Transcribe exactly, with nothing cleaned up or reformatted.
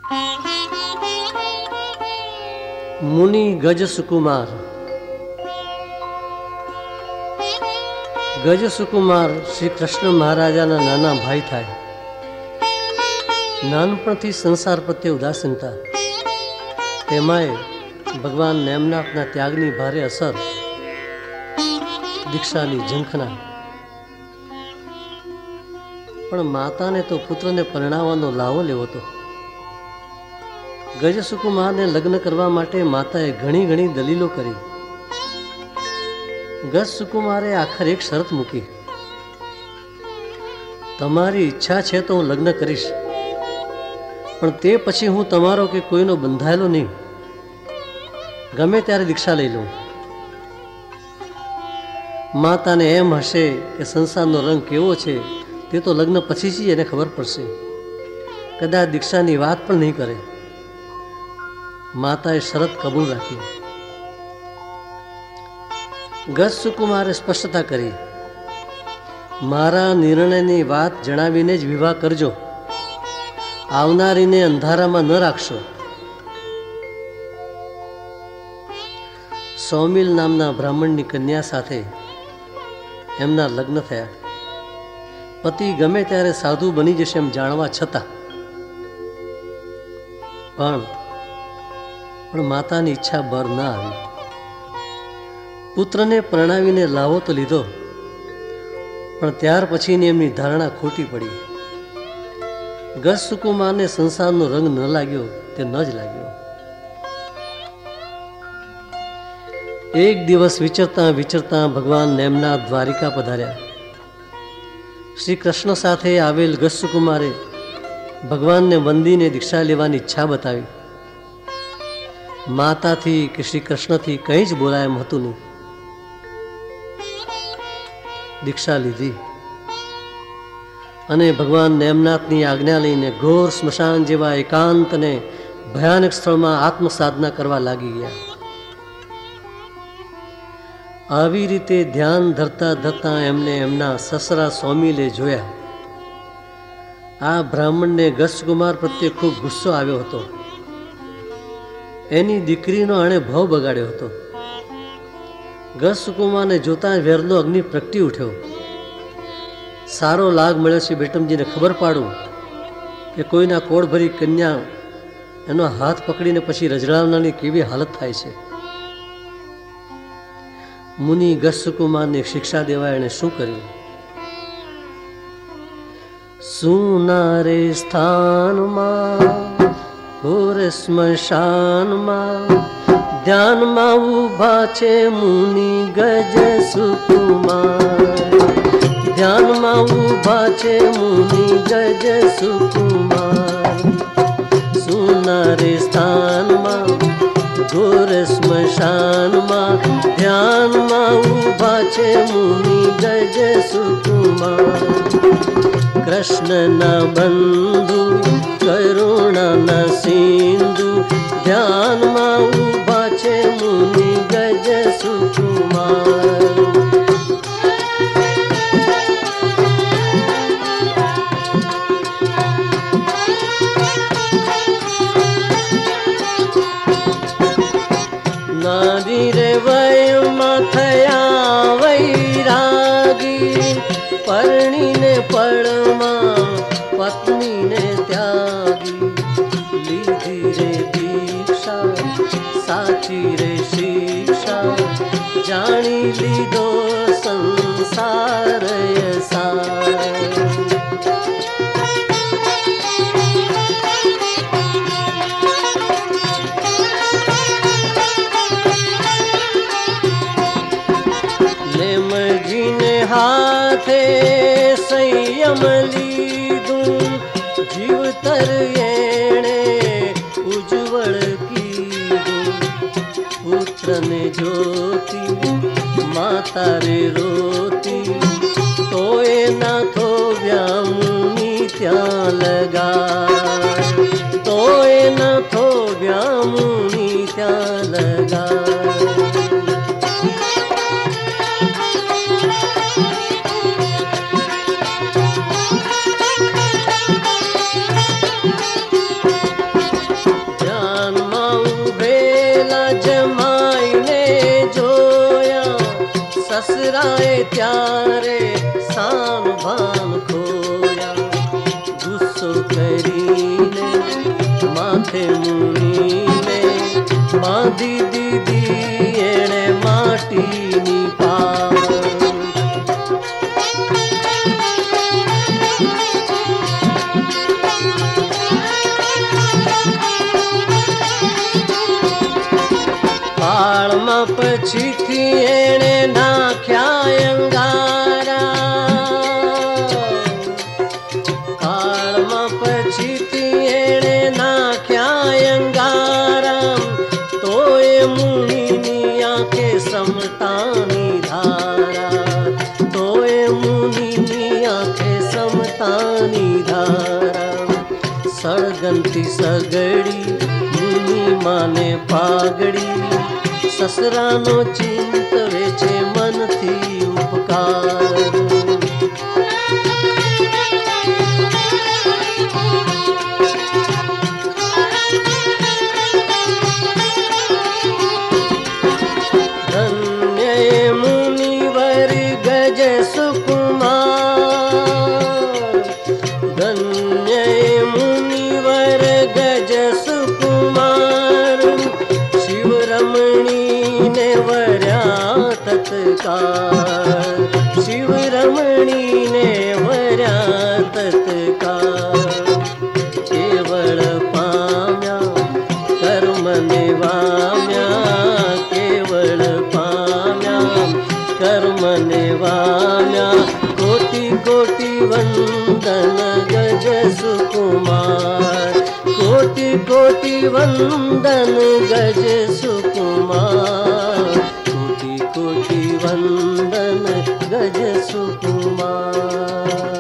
मुनि गज सुकुमार। गज सुकुमार श्री कृष्ण महाराजाना नाना भाई थाय। नानपणथी संसार प्रत्ये उदासीनता, तेमाय भगवान नेमनाथना त्यागनी भारे असर, दीक्षानी झंखना। पण माताने तो पुत्रने परणावવાનો लाવો લેવો હતો। गज सुकुमारने लग्न करवा माटे माताए घणी घणी दलीलो करी। गज सुकुमारे आखर एक शरत मूकी, तमारी इच्छा छे तो हूँ लग्न करीश, पण ते पछी हूँ तमारो के कोईनो बंधायेलो नहीं, गमे त्यारे दीक्षा लई लूं। माताने एम हशे के संसारनो रंग केवो छे ते तो लग्न पछी ज एने खबर पड़शे, कदाच दीक्षानी वात पण नहीं करे। माताए शरत कबूल राखी। गज सुकुमारे स्पष्टता करी, मारा निर्णयनी वात जणावीने ज विवाह करजो, आवनारीने अंधारामां न राखशो। सौमिल नामना ब्राह्मणनी कन्या साथे एमना लग्न थया। पति गमे त्यारे साधु बनी जशे एम जाणवा छतां पण पण मातानी इच्छा बर न आवी। पुत्रने परणावीने लावो तो लीधो, पण त्यार पछीनी एमनी धारणा खोटी पड़ी। गज सुकुमारने संसारनो रंग न लाग्यो ते न ज लाग्यो। एक दिवस विचरता विचरता भगवान नेमनाथ द्वारिका पधार्या। श्री कृष्ण साथे आवेल गज सुकुमारे भगवान ने वंदीने दीक्षा लेवानी इच्छा बतावी। माता थी कि श्री कृष्ण थी कहीं ज बोलाय एम हतुं नहीं। दीक्षा लीधी अने भगवान नेमनाथनी आज्ञा लईने घोर स्मशान जेवा एकांत ने भयानक स्थळमां आत्मसाधना करवा लागी गया। આવી રીતે ध्यान धरता धरता एमने एमना ससरा सोमीले जोया। आ ब्राह्मणने गजकुमार प्रत्ये खूब गुस्सो આવ્યો હતો। एनी दीकरीनो आणे भाव बगाड्यो હતો। गजकुमारने जोता वेरलो अग्नि प्रगटी उठ्यो। सारो लाग मळ्यो छे बेटमजीने खबर पाडું કે કોઈના કોળ ભરી કન્યા એનો હાથ પકડીને પછી રજડાવનાની કેવી હાલત થાય છે। मुनि गज सुकुमार ने शिक्षा देवा एने शू कर्यु? सुनारे स्थान मां घोर स्मशान मां ध्यान मां उभा छे मुनि गज सुकुमार। ध्यान मां उभा छे मुनि गज सुकुमार। सुनारे स्थान मां घोर स्मशान मां ध्यान मां उभा छे मुनि गज सुकुमार। कृष्ण ना बंधु करुणा ना सिंधु ध्यान मां उभा छे मुनि गज सुकुमार। नारी रे वयमा थया वैरागी परणी ने पळमा पत्नी ने त्यागी। लीधी रे दीक्षा साची रे शिक्षा जाणी लीधो संसार सार। हाथे संयम लीधुं जीवतर एणे उज्जवल कीधुं। पुत्र ने जोती माता रे रोती तोय ना थो व्यामुनि त्यां लगा। तोय ना थो व्यामुनि त्यां लगा। घबराए त्यारे सान भान खोया। गुस्सो करीने माथे मुनीने बांधी दीदी एणे माटीनी पाव। पाळमा पछीथी एणे नाख्या अंगारा। पाळमा पछीथी एणे नाख्या अंगारा। तोय मुनीनी आंखे समतानी धारा। तोय मुनीनी आंखे समतानी धारा। सळगंती सगड़ी मुनी माने पागड़ी। ससरानो चिंतवे छे मनथी उपकार। धन्य मुनिवर गज सुकुमार। धन्य मुनिवर गज सुकुमार। शिव रमणी ने वर्या तत्काल। शिव रमणी ने वर्या तत्काल। केवल पाम्या कर्म निवाम्या। केवल पाम्या कर्म निवाम्या। कोटि कोटि वंदन गज सुकुमार। कोटि कोटि वंदन गज सुकुमार। कोटि कोटि वंदन गज सुकुमार।